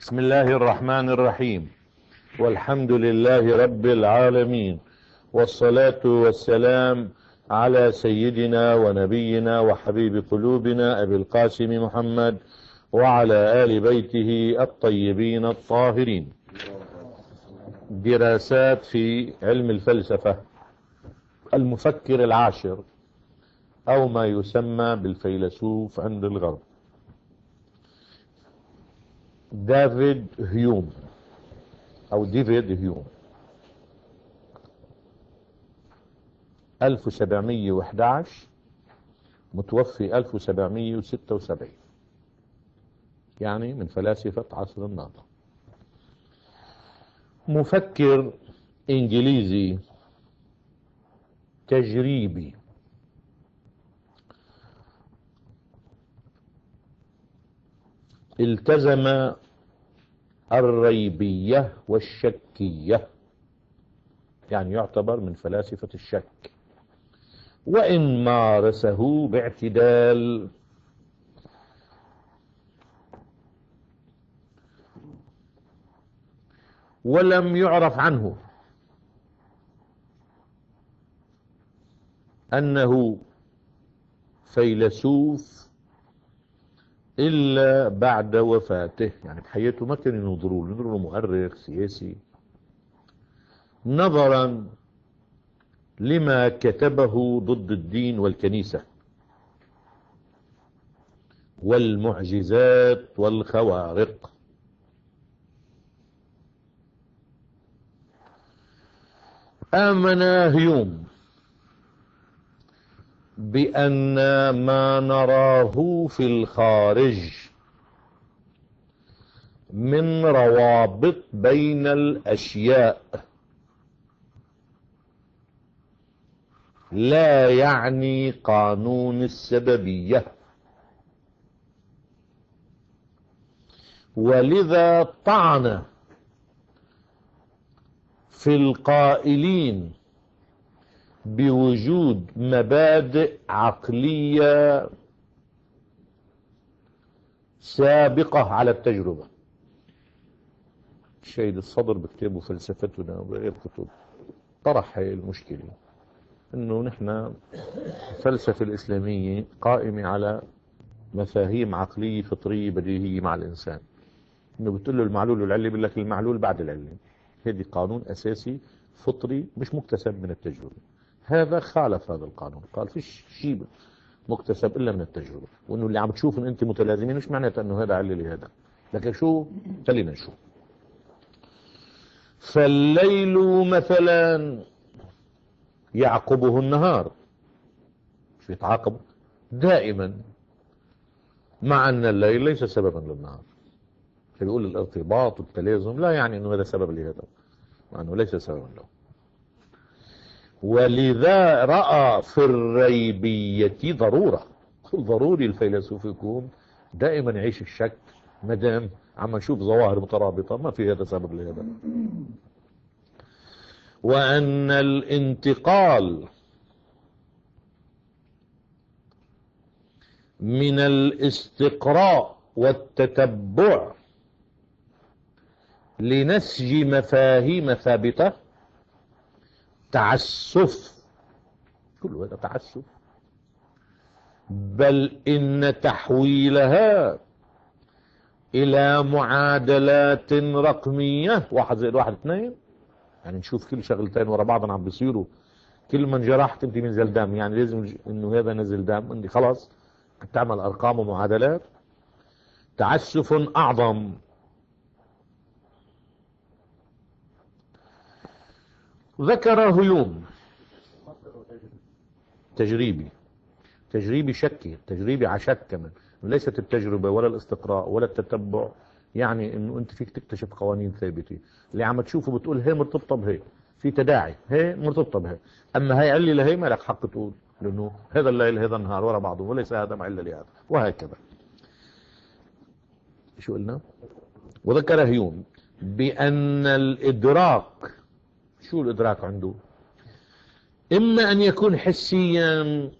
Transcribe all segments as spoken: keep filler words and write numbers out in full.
بسم الله الرحمن الرحيم، والحمد لله رب العالمين، والصلاة والسلام على سيدنا ونبينا وحبيب قلوبنا أبي القاسم محمد وعلى آل بيته الطيبين الطاهرين. دراسات في علم الفلسفة. المفكر العاشر أو ما يسمى بالفيلسوف عند الغرب دافيد هيوم أو ديفيد هيوم، ألف وسبعمية وأحد عشر متوفي ألف وسبعمية وستة وسبعين، يعني من فلاسفة عصر النهضة. مفكر إنجليزي تجريبي، التزم الريبية والشكية، يعني يعتبر من فلاسفة الشك، وإن مارسه باعتدال. ولم يعرف عنه أنه فيلسوف إلا بعد وفاته، يعني بحياته ما كانوا ينظروا له، ينظروا له مؤرخ سياسي، نظرا لما كتبه ضد الدين والكنيسة والمعجزات والخوارق. آمن هيوم بأن ما نراه في الخارج من روابط بين الأشياء لا يعني قانون السببية، ولذا طعن في القائلين بوجود مبادئ عقلية سابقة على التجربة. السيد الصدر بكتابه فلسفتنا وغير كتب طرح هاي المشكلة، انه نحن الفلسفة الإسلامية قائمة على مفاهيم عقلية فطرية بديهية مع الإنسان، انه بتقول له المعلول والعلة، بيقول لك المعلول بعد العلة. هذه قانون أساسي فطري مش مكتسب من التجربة. هذا خالف هذا القانون، قال فيش شيء مكتسب إلا من التجربة، وإنه اللي عم تشوف إن أنت متلازمين مش معناته إنه هذا علة لهذا، لكن شو خلينا نشوف. فالليل مثلا يعقبه النهار، مش يتعاقب دائما، مع أن الليل ليس سببا للنهار. فبيقول الارتباط والتلازم لا يعني أنه هذا سبب لهذا، مع أنه ليس سببا له. ولذا رأى في الريبية ضرورة، ضروري الفيلسوف يكون دائما يعيش الشك، مدام عم نشوف ظواهر مترابطة ما في هذا سبب لهذا. وأن الانتقال من الاستقراء والتتبع لنسج مفاهيم ثابتة تعسف، كل هذا تعسف، بل إن تحويلها إلى معادلات رقمية، واحد زائد واحد اثنين، يعني نشوف كل شغلتين ورا بعض عم بيصيروا، كل ما انجرحت انت بينزل دم، يعني لازم انه هذا نزل دم، انت خلاص تعمل ارقام ومعادلات. تعسف اعظم. ذكر هيوم تجريبي، تجريبي شكي، تجريبي عشك كمان، ليست التجربة ولا الاستقراء ولا التتبع يعني انه انت فيك تكتشف قوانين ثابتة. اللي عم تشوفه بتقول هي مرتبطة بهي، في تداعي، هي مرتبطة بهي، اما هي علة لهي ما لك حق تقول، لانه هذا الليل هذا النهار ورا بعضه، وليس هذا معلة لهذا، وهكذا. شو قلنا؟ وذكر هيوم بأن الإدراك، شو الإدراك عنده؟ إما أن يكون حسيا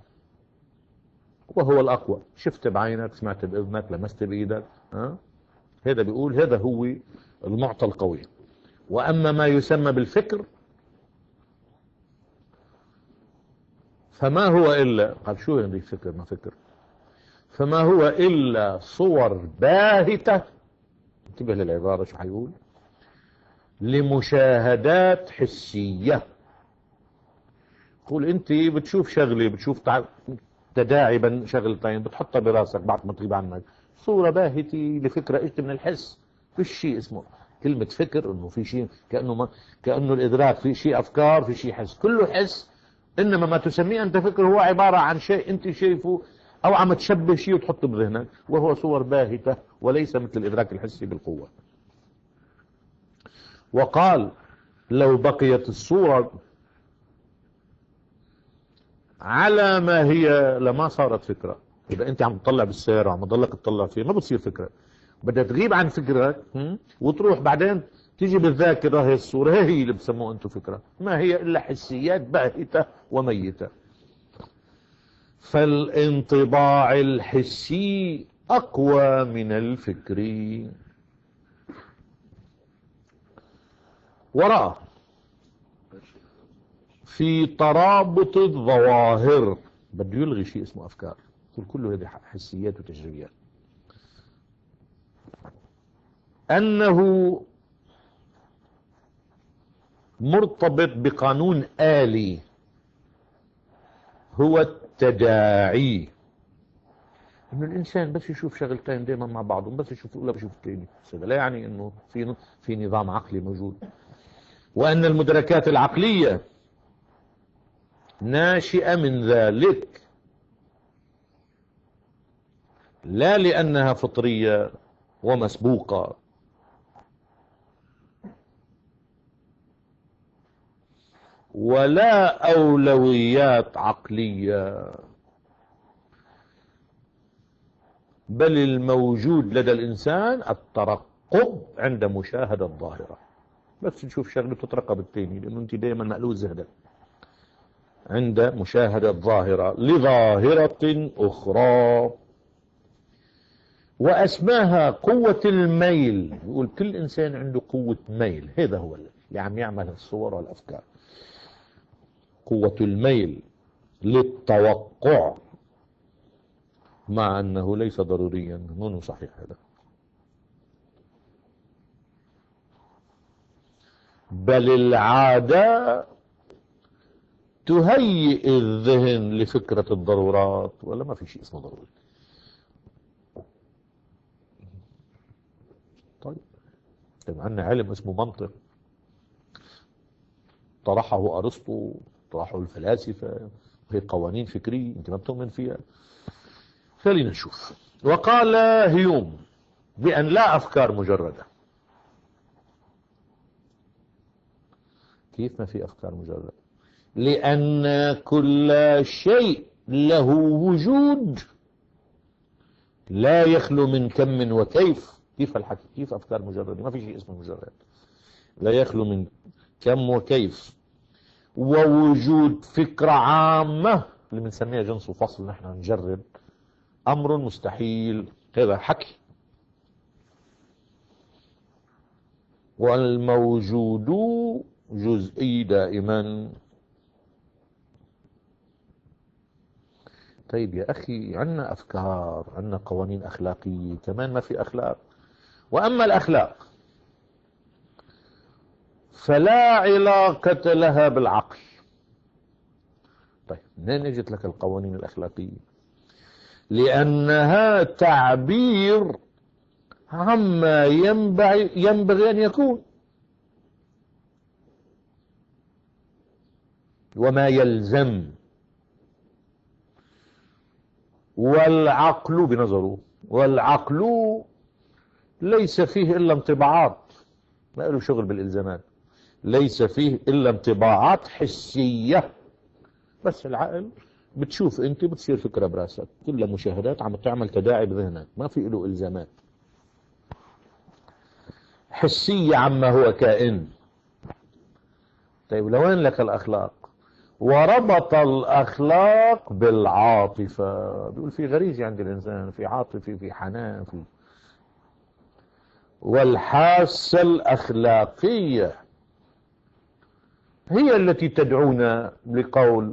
وهو الأقوى، شفت بعينك، سمعت بإذنك، لمست بإيدك، ها؟ هذا بيقول هذا هو المعطى القوي. وأما ما يسمى بالفكر فما هو إلا، قال شو يعني فكر ما فكر، فما هو إلا صور باهتة، انتبه للعبارة شو حيقول، لمشاهدات حسية. قول انت بتشوف شغلة، بتشوف تداعي بين شغلتين بتحطها براسك بعد ما تغيب عنك، صورة باهتة لفكرة اجت من الحس. في شيء اسمه كلمة فكر، انه في شيء كأنه ما كأنه الادراك، في شيء افكار، في شيء حس، كله حس. انما ما تسميه انت فكر هو عبارة عن شيء انت شايفه او عم تشبه شيء وتحطه بذهنك، وهو صور باهتة وليس مثل الادراك الحسي بالقوة. وقال لو بقيت الصورة على ما هي لما صارت فكرة. إذا أنت عم تطلع بالسيارة وعم تضلك تطلع فيه ما بتصير فكرة، بدها تغيب عن فكرك وتروح بعدين تيجي بالذاكرة هي الصورة، هي هي اللي بسموها أنتم فكرة، ما هي إلا حسيات باهتة وميتة. فالانطباع الحسي أقوى من الفكري. وراء في ترابط الظواهر، بده يلغي شيء اسمه أفكار، كل كله هذه حسيات وتجريبيات، أنه مرتبط بقانون آلي هو التداعي. إنه الإنسان بس يشوف شغلتين دائما مع بعضهم، بس يشوف الأولى بشوف الثاني، هذا لا يعني إنه في في نظام عقلي موجود. وأن المدركات العقلية ناشئة من ذلك، لا لأنها فطرية ومسبوقة، ولا أولويات عقلية، بل الموجود لدى الإنسان الترقب عند مشاهدة الظاهرة. بس تشوف شغله تترقب التاني، لأنه أنت دائما مألوف ذهنك عند مشاهدة ظاهرة لظاهرة أخرى، وأسماها قوة الميل. يقول كل إنسان عنده قوة ميل، هذا هو اللي عم يعمل الصور والأفكار، قوة الميل للتوقع، مع أنه ليس ضروريا، منه صحيح هذا، بل العادة تهيئ الذهن لفكرة الضرورات، ولا ما في شيء اسمه ضروري. طيب عندنا علم اسمه منطق، طرحه أرسطو، طرحه الفلاسفة، هي قوانين فكرية انت ما بتؤمن فيها. خلينا نشوف. وقال هيوم بأن لا أفكار مجردة. كيف ما في أفكار مجردة؟ لأن كل شيء له وجود لا يخلو من كم وكيف. كيف الحكي؟ كيف أفكار مجردة؟ ما في شيء اسمه مجرد، لا يخلو من كم وكيف. ووجود فكرة عامة اللي بنسميها جنس وفصل، نحن نجرد، أمر مستحيل، هذا حكي. والموجود جزئي دائما. طيب يا أخي عندنا أفكار، عندنا قوانين أخلاقية، كمان ما في أخلاق. وأما الأخلاق فلا علاقة لها بالعقل. طيب منين اجت لك القوانين الأخلاقية؟ لأنها تعبير عما ينبغي ينبغي أن يكون وما يلزم. والعقل بنظره، والعقل ليس فيه إلا انطباعات، ما له شغل بالإلزامات، ليس فيه إلا انطباعات حسية. بس العقل بتشوف انت بتصير فكرة براسك، كلها مشاهدات عم تعمل تداعي بذهنك، ما في له إلزامات حسية عما هو كائن. طيب لوين لك الأخلاق؟ وربط الأخلاق بالعاطفة، بيقول في غريزة عند الإنسان، في عاطفة، في حنان، في والحاسة الأخلاقية هي التي تدعونا لقول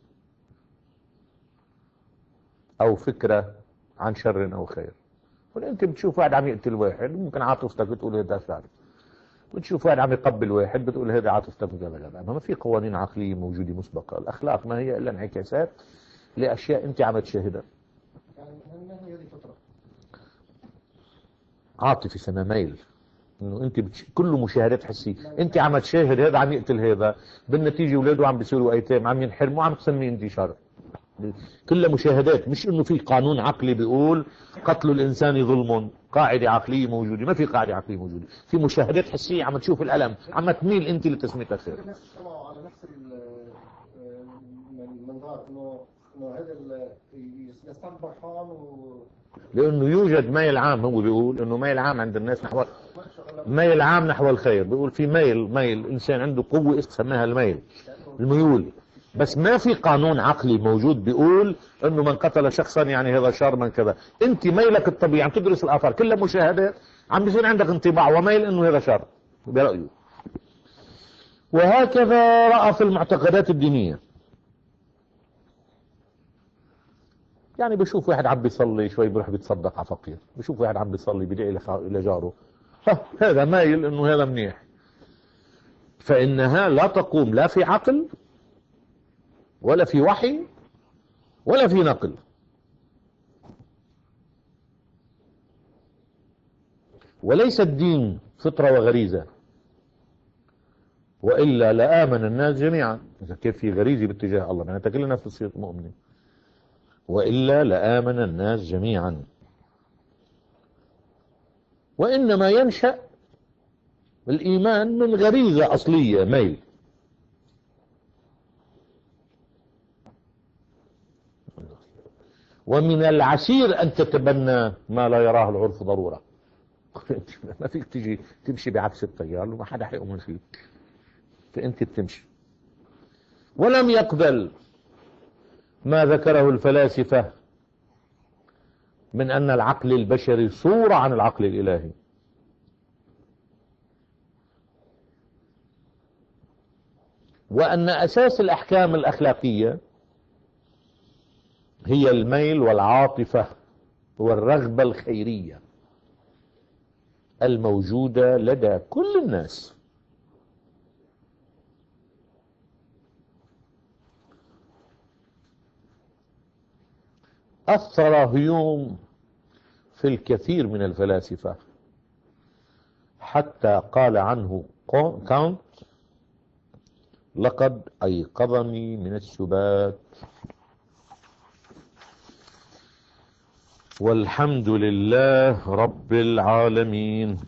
أو فكرة عن شر أو خير. وانت بتشوف واحد عم يقتل واحد ممكن عاطفتك بتقول هذا فعل، بتشوف واحد عم يقبل واحد بتقول هذا عاطفتك كذا كذا. ما في قوانين عقلية موجودة مسبقة. الأخلاق ما هي إلا انعكاسات لأشياء أنت عم تشاهدها. يعني هي دي فطرة عاطفي سنة ميل، انه انت بتش... كله مشاهدات حسيه. انت عم تشاهد هذا عم يقتل هذا، بالنتيجه اولاده عم بيصيروا ايتام، عم ينحرموا، عم تسميه انت شر. كلها مشاهدات، مش انه في قانون عقلي بيقول قتل الانسان ظلم، قاعده عقليه موجوده. ما في قاعده عقليه موجوده، في مشاهدات حسيه عم تشوف الالم، عم تميل انت لتسميتها خير. الناس اجتمعوا على نفس المنظار انه انه هذا يستعمل فرحان و لانه يوجد ميل عام. هو بيقول انه ميل عام عند الناس نحو ميل عام نحو الخير. بيقول في ميل ميل انسان عنده قوه اسمها الميل، الميول. بس ما في قانون عقلي موجود بيقول انه من قتل شخصا يعني هذا شر من كذا. انت ميلك الطبيعي عم تدرس الاثار كلها مشاهدات، عم بيصير عندك انطباع وميل انه هذا شر برايه. وهكذا راى في المعتقدات الدينيه. يعني بشوف واحد عم بيصلي شوي بيروح بيتصدق على فقير، بشوف واحد عم بيصلي بيدعي الى جاره، هذا مايل انه هذا منيح. فانها لا تقوم لا في عقل ولا في وحي ولا في نقل. وليس الدين فطرة وغريزة، وإلا لآمن الناس جميعا. إذا كيف في غريزة باتجاه الله معناتها كل الناس تصير مؤمنين، وإلا لآمن الناس جميعا. وإنما ينشأ الإيمان من غريزة أصلية ميل. ومن العسير أن تتبنى ما لا يراه العرف ضرورة. ما فيك تجي تمشي بعكس التيار وما حدا حيؤمن فيك، فأنت بتمشي. ولم يقبل ما ذكره الفلاسفة من أن العقل البشري صورة عن العقل الإلهي. وأن أساس الأحكام الأخلاقية هي الميل والعاطفة والرغبة الخيرية الموجودة لدى كل الناس. أثر هيوم في الكثير من الفلاسفة حتى قال عنه كانت لقد أيقظني من السبات. والحمد لله رب العالمين.